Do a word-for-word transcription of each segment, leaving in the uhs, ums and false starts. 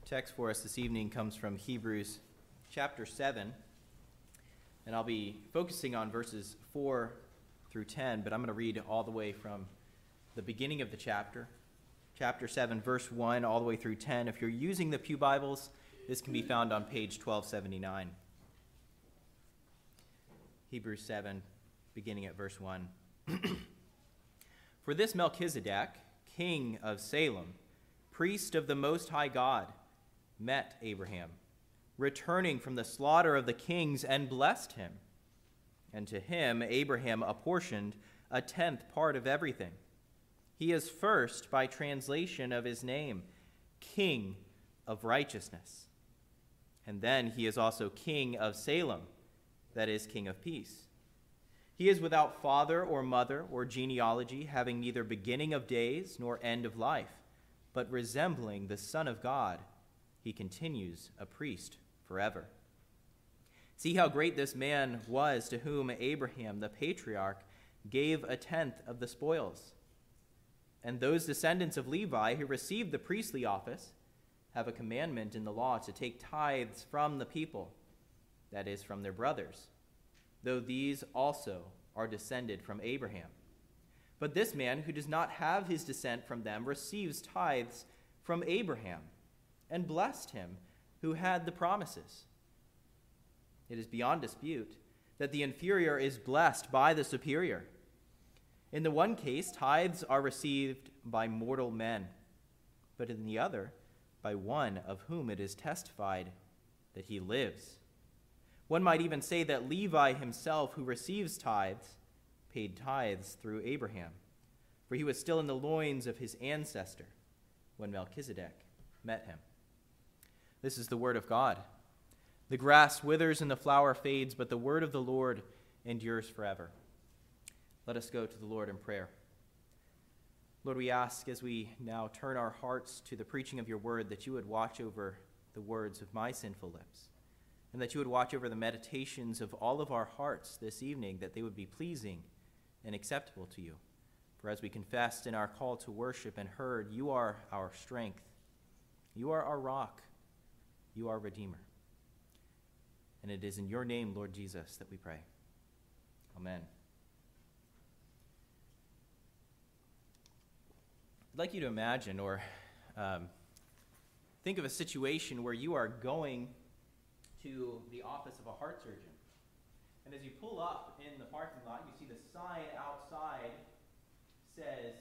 Text for us this evening comes from Hebrews chapter seven, and I'll be focusing on verses four through ten, but I'm going to read all the way from the beginning of the chapter, chapter seven, verse one, all the way through ten. If you're using the Pew Bibles, this can be found on page twelve seventy-nine. Hebrews seven, beginning at verse one. For this Melchizedek, king of Salem, priest of the Most High God, met Abraham, returning from the slaughter of the kings, and blessed him. And to him Abraham apportioned a tenth part of everything. He is first, by translation of his name, King of Righteousness. And then he is also King of Salem, that is, King of Peace. He is without father or mother or genealogy, having neither beginning of days nor end of life, but resembling the Son of God, he continues a priest forever. See how great this man was, to whom Abraham, the patriarch, gave a tenth of the spoils. And those descendants of Levi who received the priestly office have a commandment in the law to take tithes from the people, that is, from their brothers, though these also are descended from Abraham. But this man who does not have his descent from them receives tithes from Abraham, and blessed him who had the promises. It is beyond dispute that the inferior is blessed by the superior. In the one case, tithes are received by mortal men, but in the other, by one of whom it is testified that he lives. One might even say that Levi himself, who receives tithes, paid tithes through Abraham, for he was still in the loins of his ancestor when Melchizedek met him. This is the word of God. The grass withers and the flower fades, but the word of the Lord endures forever. Let us go to the Lord in prayer. Lord, we ask as we now turn our hearts to the preaching of your word that you would watch over the words of my sinful lips, and that you would watch over the meditations of all of our hearts this evening, that they would be pleasing and acceptable to you. For as we confessed in our call to worship and heard, you are our strength. You are our rock. You are Redeemer. And it is in your name, Lord Jesus, that we pray. Amen. I'd like you to imagine or um, think of a situation where you are going to the office of a heart surgeon. And as you pull up in the parking lot, you see the sign outside says,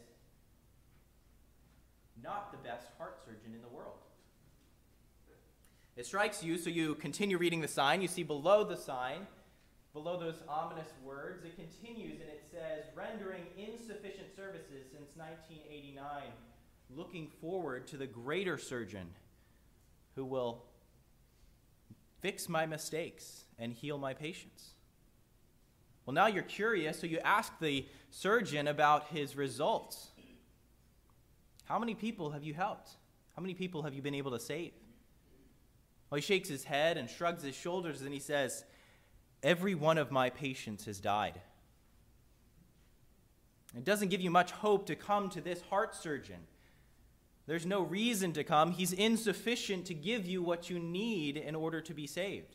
"Not the best heart surgeon in the world." It strikes you, so you continue reading the sign. You see below the sign, below those ominous words, it continues and it says, "Rendering insufficient services since nineteen eighty-nine, looking forward to the greater surgeon who will fix my mistakes and heal my patients." Well, now you're curious, so you ask the surgeon about his results. How many people have you helped? How many people have you been able to save? Well, he shakes his head and shrugs his shoulders, and he says, "Every one of my patients has died." It doesn't give you much hope to come to this heart surgeon. There's no reason to come. He's insufficient to give you what you need in order to be saved.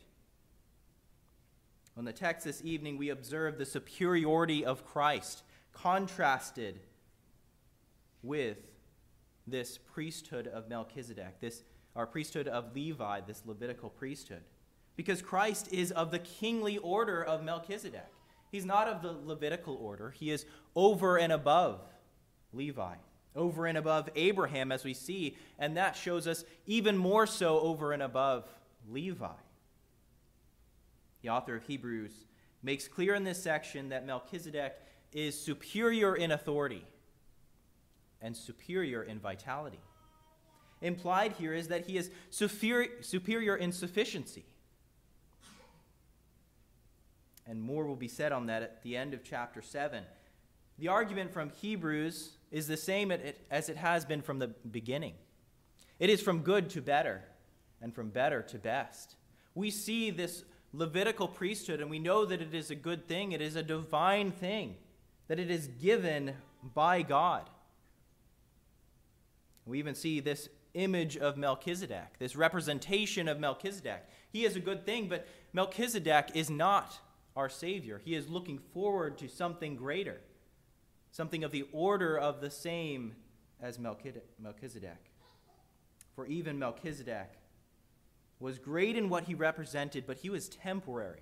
In the text this evening, we observe the superiority of Christ contrasted with this priesthood of Melchizedek, this our priesthood of Levi, this Levitical priesthood. Because Christ is of the kingly order of Melchizedek. He's not of the Levitical order. He is over and above Levi, over and above Abraham, as we see, and that shows us even more so over and above Levi. The author of Hebrews makes clear in this section that Melchizedek is superior in authority and superior in vitality. Implied here is that he is superior, superior in sufficiency. And more will be said on that at the end of chapter seven. The argument from Hebrews is the same as it has been from the beginning. It is from good to better and from better to best. We see this Levitical priesthood and we know that it is a good thing. It is a divine thing, that it is given by God. We even see this image of Melchizedek, this representation of Melchizedek. He is a good thing, but Melchizedek is not our Savior. He is looking forward to something greater, something of the order of the same as Melchizedek. For even Melchizedek was great in what he represented, but he was temporary.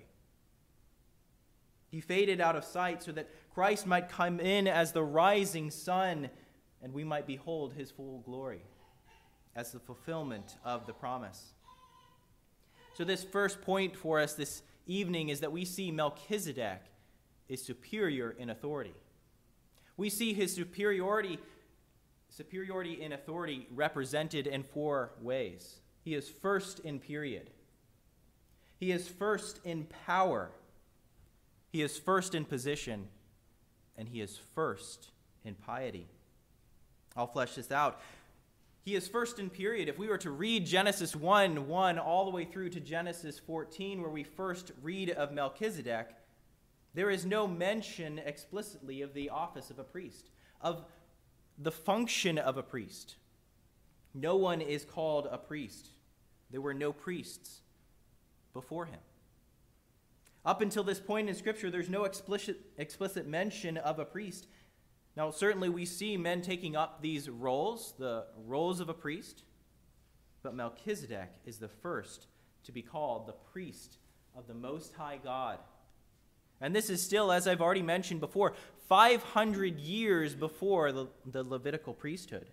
He faded out of sight so that Christ might come in as the rising sun, and we might behold his full glory as the fulfillment of the promise. So this first point for us this evening is that we see Melchizedek is superior in authority. We see his superiority, superiority in authority represented in four ways. He is first in period. He is first in power. He is first in position. And he is first in piety. I'll flesh this out. He is first in period. If we were to read Genesis one one all the way through to Genesis fourteen, where we first read of Melchizedek, there is no mention explicitly of the office of a priest, of the function of a priest. No one is called a priest. There were no priests before him. Up until this point in Scripture, there's no explicit, explicit mention of a priest. Now, certainly we see men taking up these roles, the roles of a priest, but Melchizedek is the first to be called the priest of the Most High God. And this is still, as I've already mentioned before, five hundred years before the, the Levitical priesthood,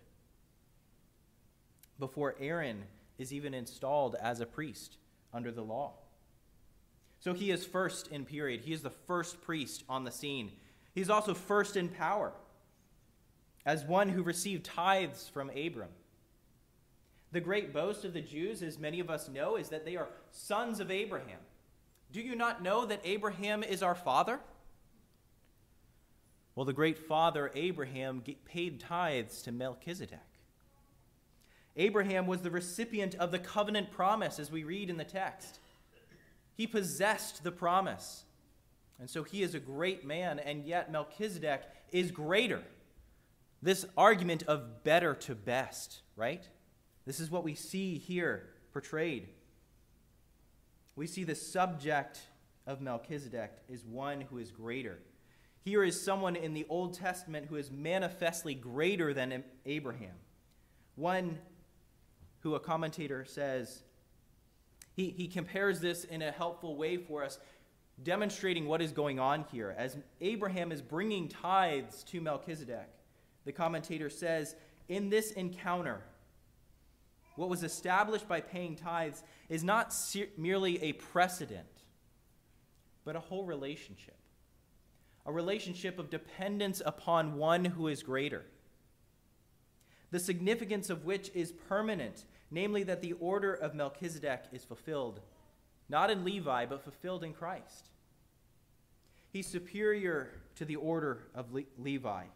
before Aaron is even installed as a priest under the law. So he is first in period. He is the first priest on the scene. He is also first in power, as one who received tithes from Abram. The great boast of the Jews, as many of us know, is that they are sons of Abraham. Do you not know that Abraham is our father? Well, the great father Abraham paid tithes to Melchizedek. Abraham was the recipient of the covenant promise, as we read in the text. He possessed the promise. And so he is a great man, and yet Melchizedek is greater. This argument of better to best, right? This is what we see here portrayed. We see the subject of Melchizedek is one who is greater. Here is someone in the Old Testament who is manifestly greater than Abraham. One who a commentator says, he, he compares this in a helpful way for us, demonstrating what is going on here. As Abraham is bringing tithes to Melchizedek, the commentator says, in this encounter, what was established by paying tithes is not se- merely a precedent, but a whole relationship. A relationship of dependence upon one who is greater. The significance of which is permanent, namely that the order of Melchizedek is fulfilled, not in Levi, but fulfilled in Christ. He's superior to the order of Le- Levi.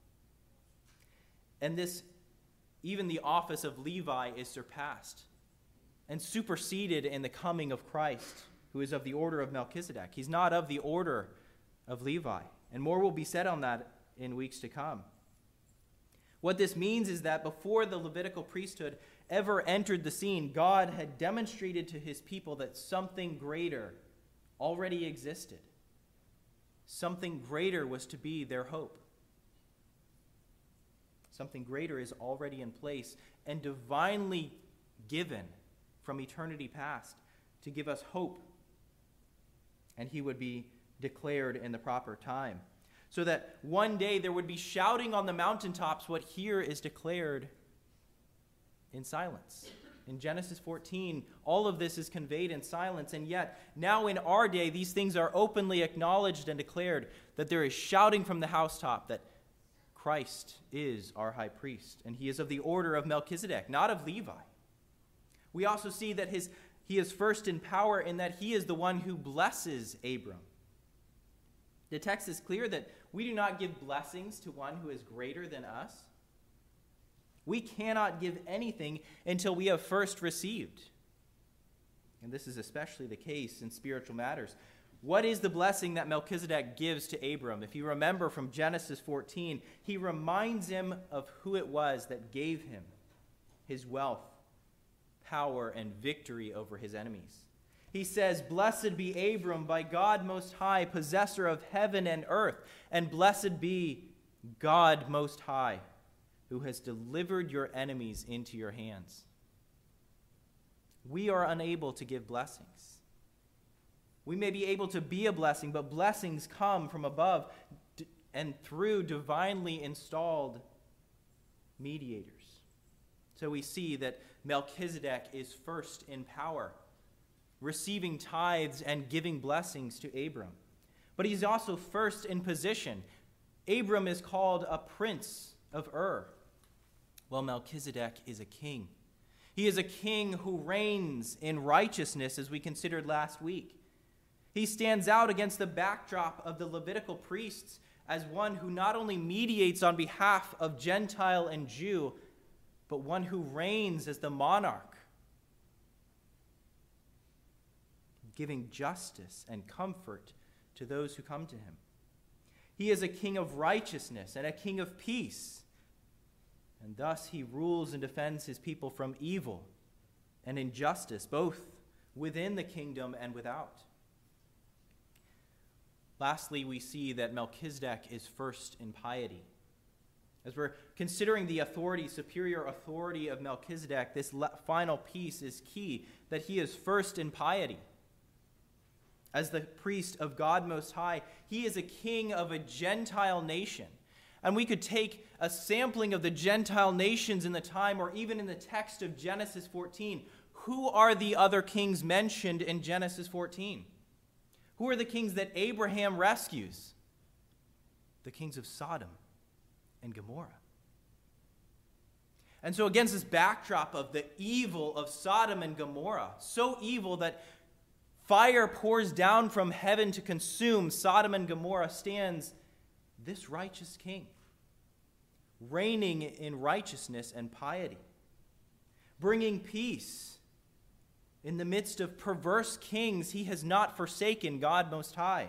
And this, even the office of Levi is surpassed and superseded in the coming of Christ, who is of the order of Melchizedek. He's not of the order of Levi. And more will be said on that in weeks to come. What this means is that before the Levitical priesthood ever entered the scene, God had demonstrated to his people that something greater already existed. Something greater was to be their hope. Something greater is already in place and divinely given from eternity past to give us hope. And he would be declared in the proper time, so that one day there would be shouting on the mountaintops what here is declared in silence. In Genesis fourteen, all of this is conveyed in silence, and yet now in our day, these things are openly acknowledged and declared, that there is shouting from the housetop that Christ is our high priest, and he is of the order of Melchizedek, not of Levi. We also see that his, he is first in power in that he is the one who blesses Abram. The text is clear that we do not give blessings to one who is greater than us. We cannot give anything until we have first received. And this is especially the case in spiritual matters. What is the blessing that Melchizedek gives to Abram? If you remember from Genesis fourteen, he reminds him of who it was that gave him his wealth, power, and victory over his enemies. He says, "Blessed be Abram by God Most High, possessor of heaven and earth, and blessed be God Most High, who has delivered your enemies into your hands." We are unable to give blessings. We may be able to be a blessing, but blessings come from above and through divinely installed mediators. So we see that Melchizedek is first in power, receiving tithes and giving blessings to Abram. But he's also first in position. Abram is called a prince of Ur. Well, Melchizedek is a king. He is a king who reigns in righteousness, as we considered last week. He stands out against the backdrop of the Levitical priests as one who not only mediates on behalf of Gentile and Jew, but one who reigns as the monarch, giving justice and comfort to those who come to him. He is a king of righteousness and a king of peace, and thus he rules and defends his people from evil and injustice, both within the kingdom and without. Lastly, we see that Melchizedek is first in piety. As we're considering the authority, superior authority of Melchizedek, this final piece is key, that he is first in piety. As the priest of God Most High, he is a king of a Gentile nation. And we could take a sampling of the Gentile nations in the time, or even in the text of Genesis fourteen. Who are the other kings mentioned in Genesis fourteen? Who are the kings that Abraham rescues? The kings of Sodom and Gomorrah. And so against this backdrop of the evil of Sodom and Gomorrah, so evil that fire pours down from heaven to consume Sodom and Gomorrah, stands this righteous king, reigning in righteousness and piety, bringing peace. In the midst of perverse kings, he has not forsaken God Most High.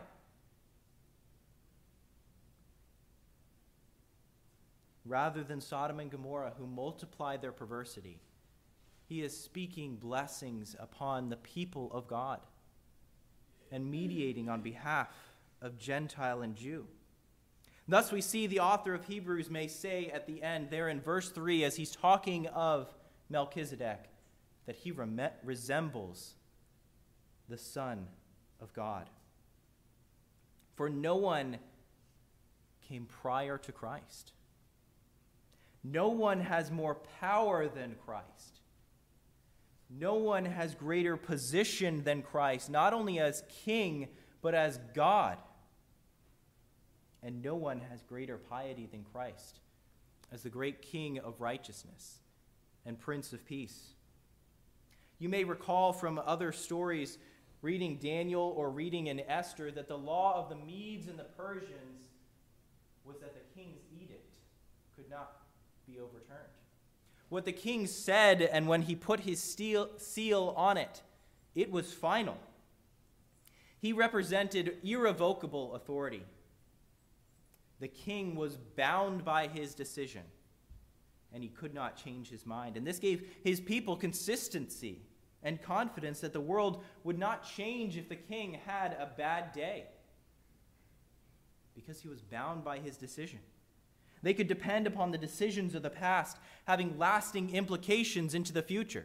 Rather than Sodom and Gomorrah, who multiplied their perversity, he is speaking blessings upon the people of God and mediating on behalf of Gentile and Jew. Thus we see the author of Hebrews may say at the end, there in verse three, as he's talking of Melchizedek, that he rem- resembles the Son of God. For no one came prior to Christ. No one has more power than Christ. No one has greater position than Christ, not only as king, but as God. And no one has greater piety than Christ, as the great King of righteousness and Prince of Peace. You may recall from other stories, reading Daniel or reading in Esther, that the law of the Medes and the Persians was that the king's edict could not be overturned. What the king said, and when he put his seal, seal on it, it was final. He represented irrevocable authority. The king was bound by his decision, and he could not change his mind. And this gave his people consistency and confidence that the world would not change if the king had a bad day, because he was bound by his decision. They could depend upon the decisions of the past having lasting implications into the future.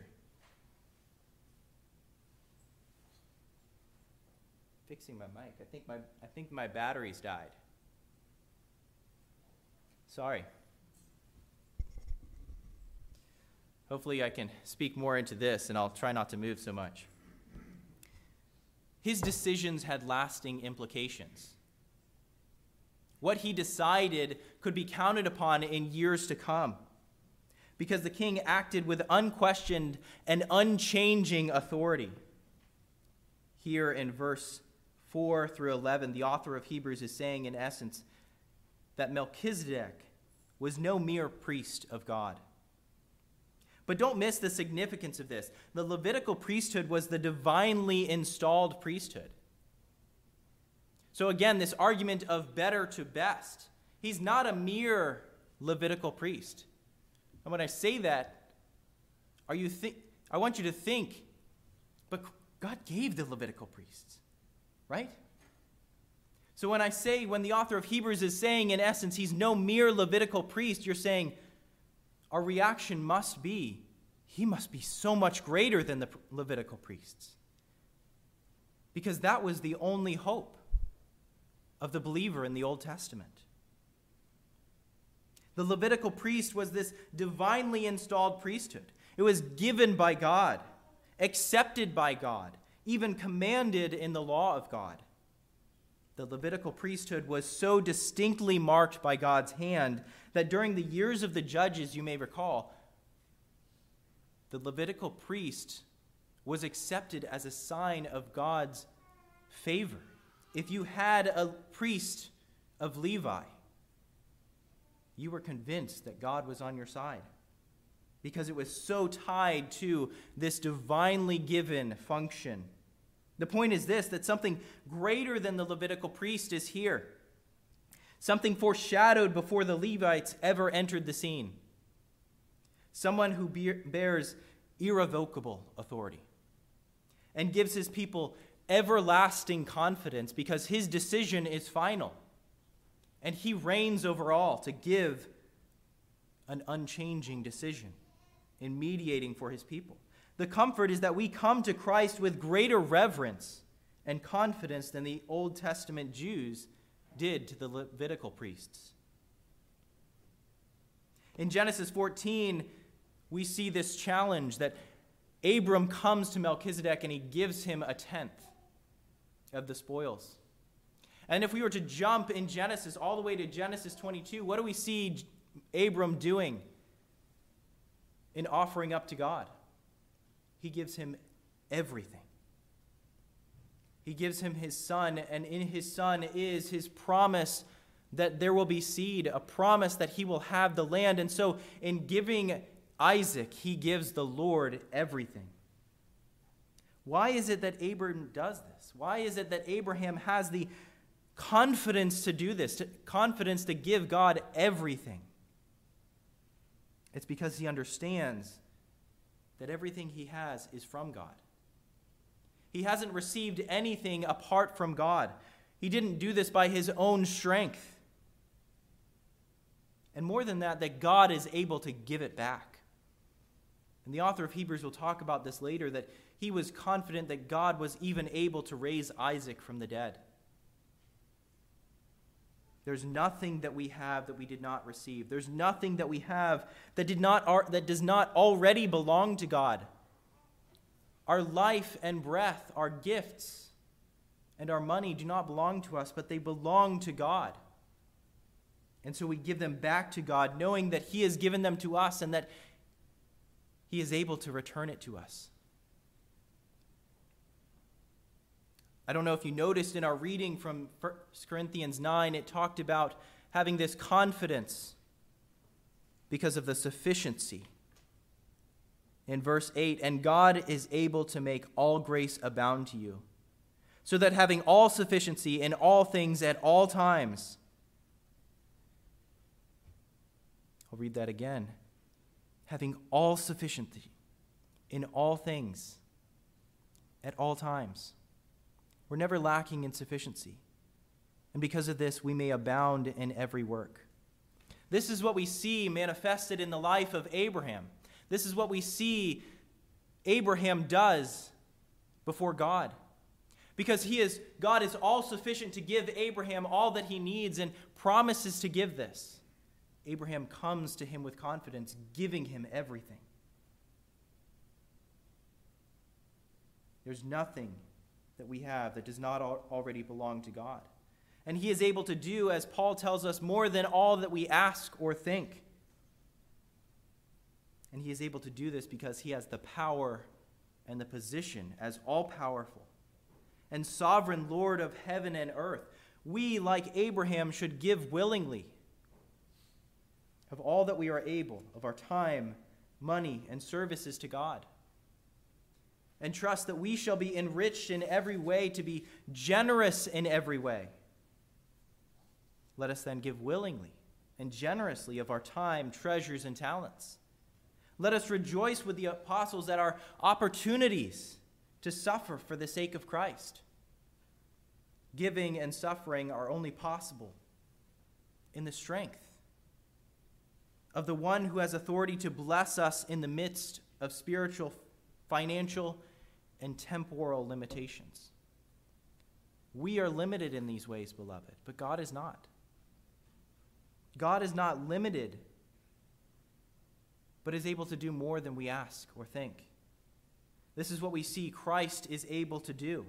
Fixing my mic. I think my I think my batteries died. Sorry. Hopefully I can speak more into this, and I'll try not to move so much. His decisions had lasting implications. What he decided could be counted upon in years to come, because the king acted with unquestioned and unchanging authority. Here in verse four through eleven, the author of Hebrews is saying, in essence, that Melchizedek was no mere priest of God. But don't miss the significance of this. The Levitical priesthood was the divinely installed priesthood. So again, this argument of better to best. He's not a mere Levitical priest. And when I say that, Are you think? I want you to think, but God gave the Levitical priests, right? So when I say, when the author of Hebrews is saying, in essence, he's no mere Levitical priest, you're saying, our reaction must be, he must be so much greater than the Levitical priests. Because that was the only hope of the believer in the Old Testament. The Levitical priest was this divinely installed priesthood. It was given by God, accepted by God, even commanded in the law of God. The Levitical priesthood was so distinctly marked by God's hand that during the years of the judges, you may recall, the Levitical priest was accepted as a sign of God's favor. If you had a priest of Levi, you were convinced that God was on your side because it was so tied to this divinely given function. The point is this, that something greater than the Levitical priest is here. Something foreshadowed before the Levites ever entered the scene. Someone who bears irrevocable authority and gives his people everlasting confidence because his decision is final. And he reigns over all to give an unchanging decision in mediating for his people. The comfort is that we come to Christ with greater reverence and confidence than the Old Testament Jews did to the Levitical priests. In Genesis fourteen, we see this challenge that Abram comes to Melchizedek and he gives him a tenth of the spoils. And if we were to jump in Genesis all the way to Genesis twenty-two, what do we see Abram doing in offering up to God? He gives him everything. He gives him his son, and in his son is his promise that there will be seed, a promise that he will have the land. And so in giving Isaac, he gives the Lord everything. Why is it that Abraham does this? Why is it that Abraham has the confidence to do this, to, confidence to give God everything? It's because he understands that everything he has is from God. He hasn't received anything apart from God. He didn't do this by his own strength. And more than that, that God is able to give it back. And the author of Hebrews will talk about this later, that he was confident that God was even able to raise Isaac from the dead. There's nothing that we have that we did not receive. There's nothing that we have that did not that does not already belong to God. Our life and breath, our gifts, and our money do not belong to us, but they belong to God. And so we give them back to God, knowing that he has given them to us and that he is able to return it to us. I don't know if you noticed in our reading from First Corinthians nine, it talked about having this confidence because of the sufficiency. In verse eight, and God is able to make all grace abound to you, so that having all sufficiency in all things at all times. I'll read that again. Having all sufficiency in all things at all times. We're never lacking in sufficiency. And because of this, we may abound in every work. This is what we see manifested in the life of Abraham. This is what we see Abraham does before God. Because he is, God is all sufficient to give Abraham all that he needs and promises to give this. Abraham comes to him with confidence, giving him everything. There's nothing that we have that does not already belong to God. And he is able to do, as Paul tells us, more than all that we ask or think. And he is able to do this because he has the power and the position as all-powerful and sovereign Lord of heaven and earth. We, like Abraham, should give willingly of all that we are able, of our time, money, and services to God. And trust that we shall be enriched in every way, to be generous in every way. Let us then give willingly and generously of our time, treasures, and talents. Let us rejoice with the apostles at our opportunities to suffer for the sake of Christ. Giving and suffering are only possible in the strength of the one who has authority to bless us in the midst of spiritual, financial, and temporal limitations. We are limited in these ways, beloved, but God is not. God is not limited, but is able to do more than we ask or think. This is what we see Christ is able to do,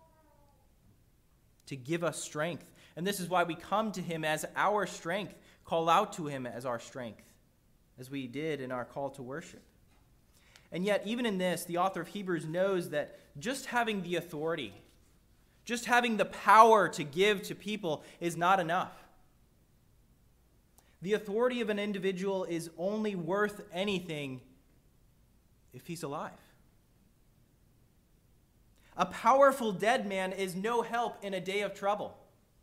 to give us strength. And this is why we come to him as our strength, call out to him as our strength, as we did in our call to worship. And yet, even in this, the author of Hebrews knows that just having the authority, just having the power to give to people is not enough. The authority of an individual is only worth anything if he's alive. A powerful dead man is no help in a day of trouble.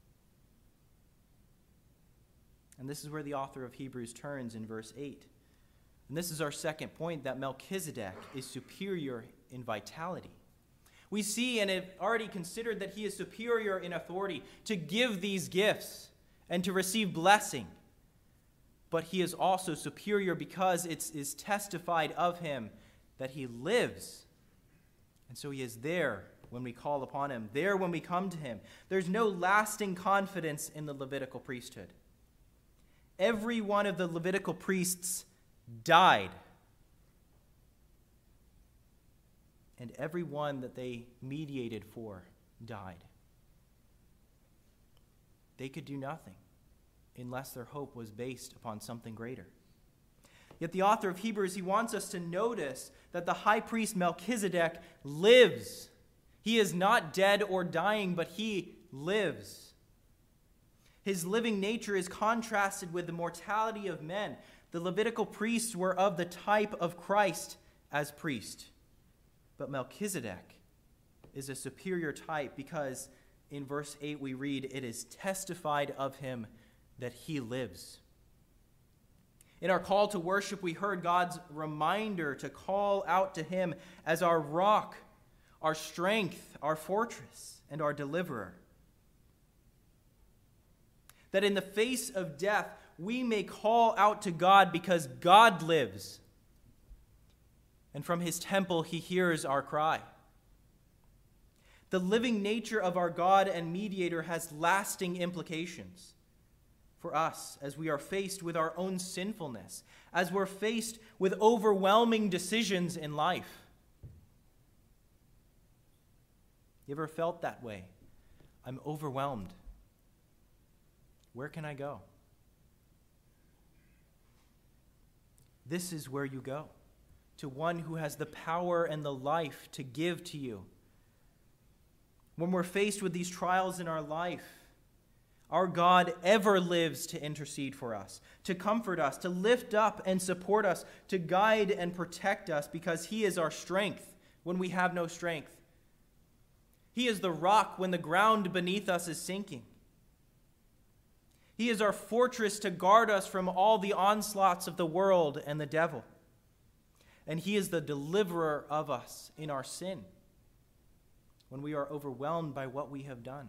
And this is where the author of Hebrews turns in verse eight. And this is our second point, that Melchizedek is superior in vitality. We see and have already considered that he is superior in authority to give these gifts and to receive blessing. But he is also superior because it is testified of him that he lives. And so he is there when we call upon him, there when we come to him. There's no lasting confidence in the Levitical priesthood. Every one of the Levitical priests died. And every one that they mediated for died. They could do nothing unless their hope was based upon something greater. Yet the author of Hebrews, he wants us to notice that the high priest Melchizedek lives. He is not dead or dying, but he lives. His living nature is contrasted with the mortality of men. The Levitical priests were of the type of Christ as priest. But Melchizedek is a superior type because in verse eight we read, it is testified of him that he lives. In our call to worship, we heard God's reminder to call out to him as our rock, our strength, our fortress, and our deliverer. That in the face of death, we may call out to God because God lives. And from his temple, he hears our cry. The living nature of our God and mediator has lasting implications for us as we are faced with our own sinfulness, as we're faced with overwhelming decisions in life. You ever felt that way? I'm overwhelmed. Where can I go? This is where you go, to one who has the power and the life to give to you. When we're faced with these trials in our life, our God ever lives to intercede for us, to comfort us, to lift up and support us, to guide and protect us, because he is our strength when we have no strength. He is the rock when the ground beneath us is sinking. He is our fortress to guard us from all the onslaughts of the world and the devil. And he is the deliverer of us in our sin when we are overwhelmed by what we have done.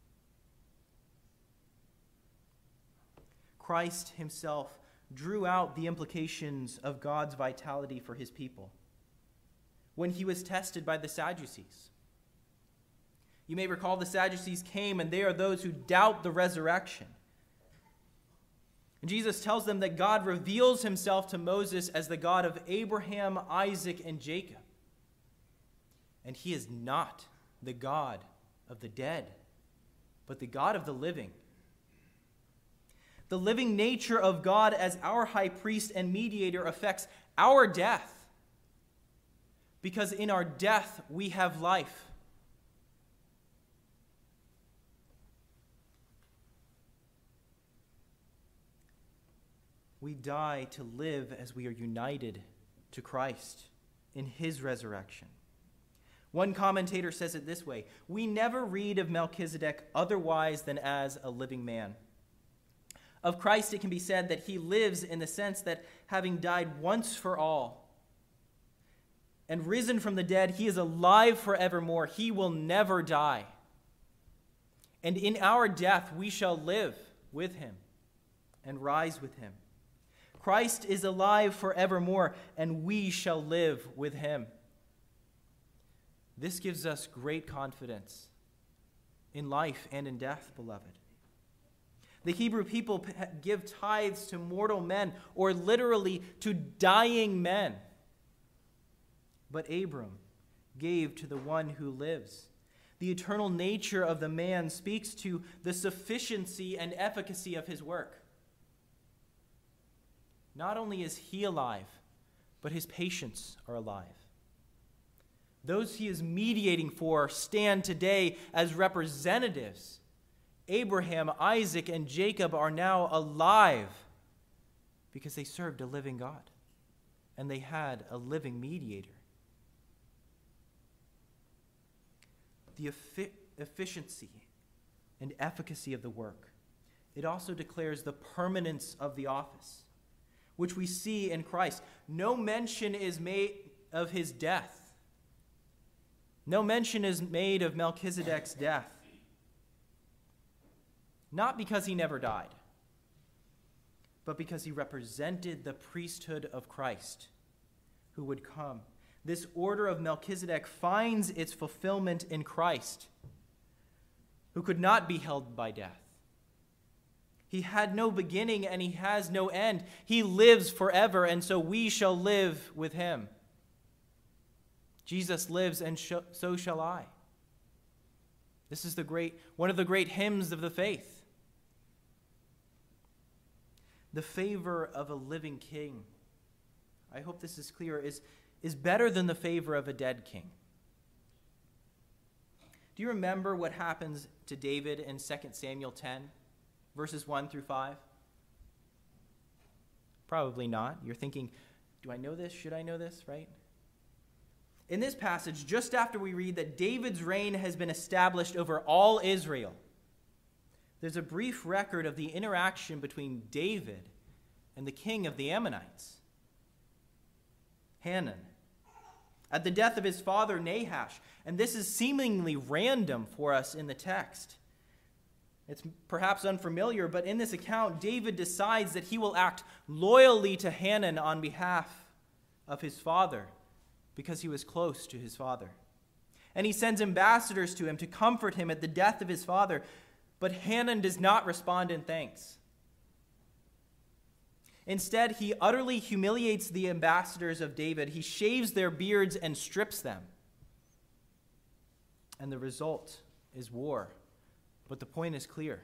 Christ himself drew out the implications of God's vitality for his people when he was tested by the Sadducees. You may recall the Sadducees came, and they are those who doubt the resurrection. And Jesus tells them that God reveals himself to Moses as the God of Abraham, Isaac, and Jacob. And he is not the God of the dead, but the God of the living. The living nature of God as our high priest and mediator affects our death, because in our death we have life. We die to live as we are united to Christ in his resurrection. One commentator says it this way: we never read of Melchizedek otherwise than as a living man. Of Christ, it can be said that he lives in the sense that, having died once for all, and risen from the dead, he is alive forevermore. He will never die. And in our death, we shall live with him and rise with him. Christ is alive forevermore, and we shall live with him. This gives us great confidence in life and in death, beloved. The Hebrew people give tithes to mortal men, or literally to dying men. But Abram gave to the one who lives. The eternal nature of the man speaks to the sufficiency and efficacy of his work. Not only is he alive, but his patients are alive. Those he is mediating for stand today as representatives. Abraham, Isaac, and Jacob are now alive because they served a living God, and they had a living mediator. The effi- efficiency and efficacy of the work. It also declares the permanence of the office, which we see in Christ. No mention is made of his death. No mention is made of Melchizedek's death. Not because he never died, but because he represented the priesthood of Christ who would come. This order of Melchizedek finds its fulfillment in Christ, who could not be held by death. He had no beginning and he has no end. He lives forever, and so we shall live with him. Jesus lives, and sh- so shall I. This is the great, one of the great hymns of the faith. The favor of a living king, I hope this is clear, is, is better than the favor of a dead king. Do you remember what happens to David in Second Samuel ten, verses one through five? Probably not. You're thinking, do I know this? Should I know this, right? In this passage, just after we read that David's reign has been established over all Israel, there's a brief record of the interaction between David and the king of the Ammonites, Hanun, at the death of his father Nahash. And this is seemingly random for us in the text. It's perhaps unfamiliar, but in this account, David decides that he will act loyally to Hanun on behalf of his father, because he was close to his father. And he sends ambassadors to him to comfort him at the death of his father, but Hanun does not respond in thanks. Instead, he utterly humiliates the ambassadors of David. He shaves their beards and strips them. And the result is war. But the point is clear.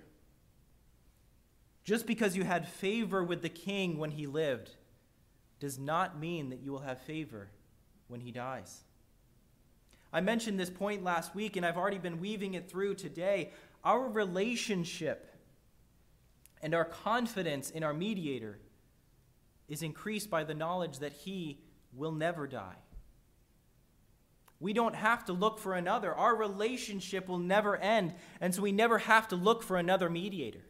Just because you had favor with the king when he lived does not mean that you will have favor when he dies. I mentioned this point last week, and I've already been weaving it through today. Our relationship and our confidence in our mediator is increased by the knowledge that he will never die. We don't have to look for another. Our relationship will never end, and so we never have to look for another mediator,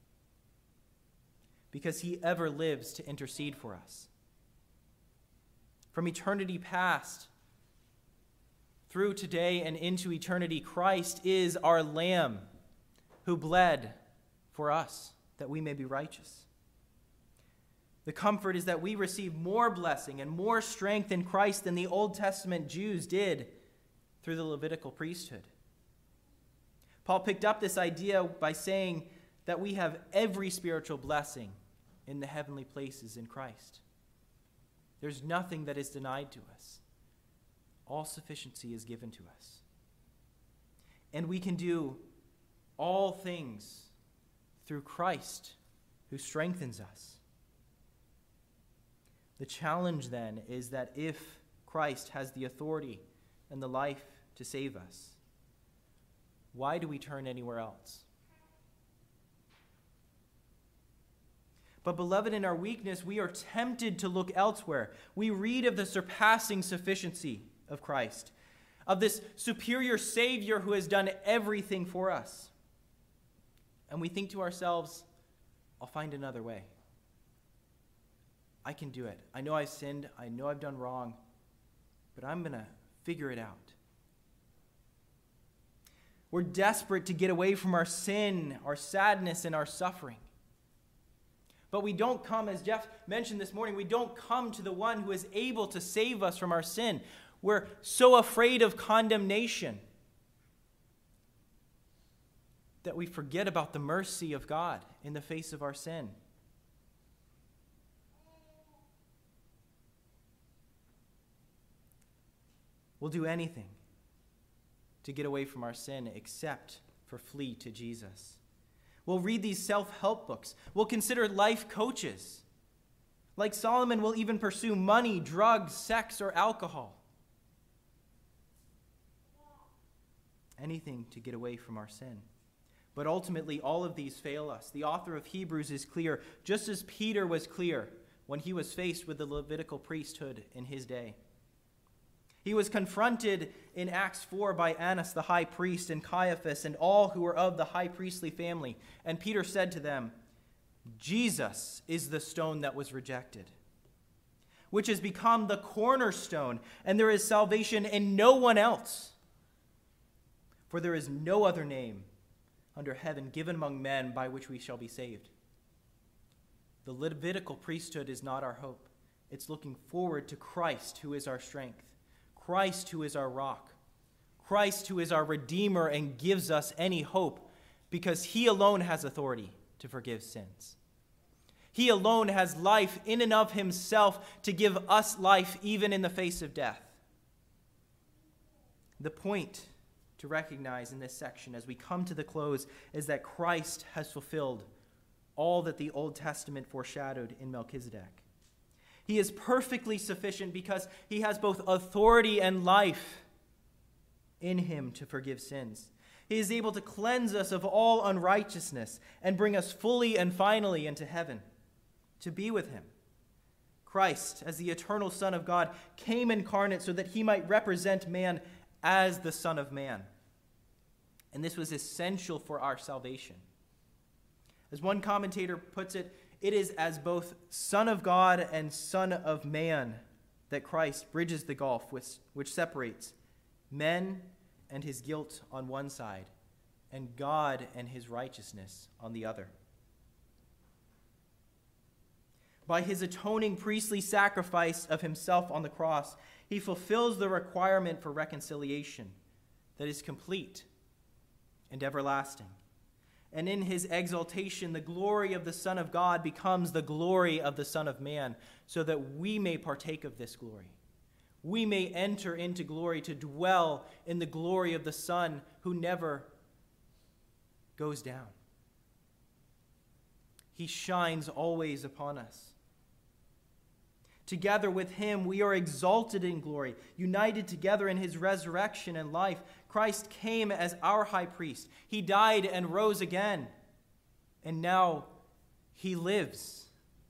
because he ever lives to intercede for us. From eternity past through today and into eternity, Christ is our Lamb who bled for us that we may be righteous. The comfort is that we receive more blessing and more strength in Christ than the Old Testament Jews did through the Levitical priesthood. Paul picked up this idea by saying that we have every spiritual blessing in the heavenly places in Christ. There's nothing that is denied to us. All sufficiency is given to us. And we can do all things through Christ who strengthens us. The challenge then is that if Christ has the authority and the life to save us, why do we turn anywhere else? But beloved, in our weakness, we are tempted to look elsewhere. We read of the surpassing sufficiency of Christ, of this superior Savior who has done everything for us. And we think to ourselves, I'll find another way. I can do it. I know I've sinned. I know I've done wrong. but I'm going to figure it out. We're desperate to get away from our sin, our sadness, and our suffering. But we don't come, as Jeff mentioned this morning, we don't come to the one who is able to save us from our sin. We're so afraid of condemnation that we forget about the mercy of God in the face of our sin. We'll do anything to get away from our sin except for flee to Jesus. We'll read these self-help books. We'll consider life coaches. Like Solomon, we'll even pursue money, drugs, sex, or alcohol. Anything to get away from our sin. But ultimately, all of these fail us. The author of Hebrews is clear, just as Peter was clear when he was faced with the Levitical priesthood in his day. He was confronted in Acts four by Annas the high priest and Caiaphas and all who were of the high priestly family. And Peter said to them, Jesus is the stone that was rejected, which has become the cornerstone, and there is salvation in no one else. For there is no other name under heaven given among men by which we shall be saved. The Levitical priesthood is not our hope. It's looking forward to Christ, who is our strength. Christ, who is our rock. Christ, who is our Redeemer and gives us any hope, because he alone has authority to forgive sins. He alone has life in and of himself to give us life even in the face of death. The point to recognize in this section as we come to the close is that Christ has fulfilled all that the Old Testament foreshadowed in Melchizedek. He is perfectly sufficient because he has both authority and life in him to forgive sins. He is able to cleanse us of all unrighteousness and bring us fully and finally into heaven to be with him. Christ, as the eternal Son of God, came incarnate so that he might represent man as the Son of Man. And this was essential for our salvation. As one commentator puts it, it is as both Son of God and Son of Man that Christ bridges the gulf which, which separates men and his guilt on one side and God and his righteousness on the other. By his atoning priestly sacrifice of himself on the cross, he fulfills the requirement for reconciliation that is complete and everlasting. And in his exaltation, the glory of the Son of God becomes the glory of the Son of Man, so that we may partake of this glory. We may enter into glory to dwell in the glory of the Son who never goes down. He shines always upon us. Together with him, we are exalted in glory, united together in his resurrection and life. Christ came as our high priest. He died and rose again. And now he lives.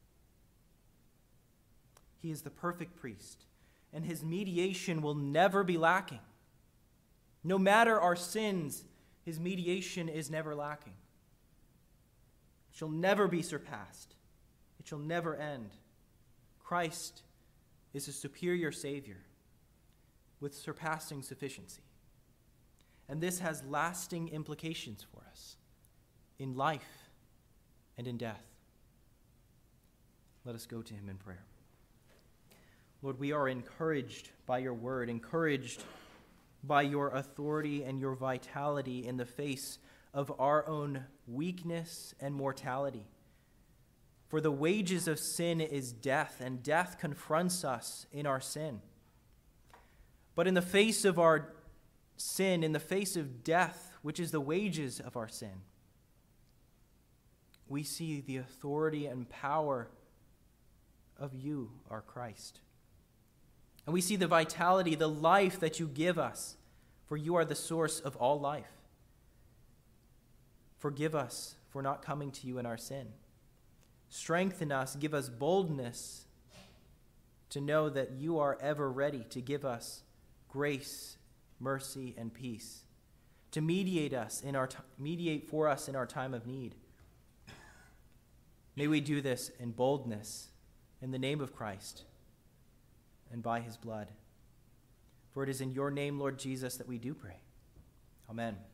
He is the perfect priest, and his mediation will never be lacking. No matter our sins, his mediation is never lacking. It shall never be surpassed. It shall never end. Christ is a superior Savior with surpassing sufficiency. And this has lasting implications for us in life and in death. Let us go to him in prayer. Lord, we are encouraged by your word, encouraged by your authority and your vitality in the face of our own weakness and mortality. For the wages of sin is death, and death confronts us in our sin. But in the face of our sin, in the face of death, which is the wages of our sin, we see the authority and power of you, our Christ. And we see the vitality, the life that you give us, for you are the source of all life. Forgive us for not coming to you in our sin. Strengthen us, give us boldness to know that you are ever ready to give us grace, mercy, and peace, to mediate us in our t- mediate for us in our time of need. May we do this in boldness, in the name of Christ, and by his blood. For it is in your name, Lord Jesus, that we do pray. Amen.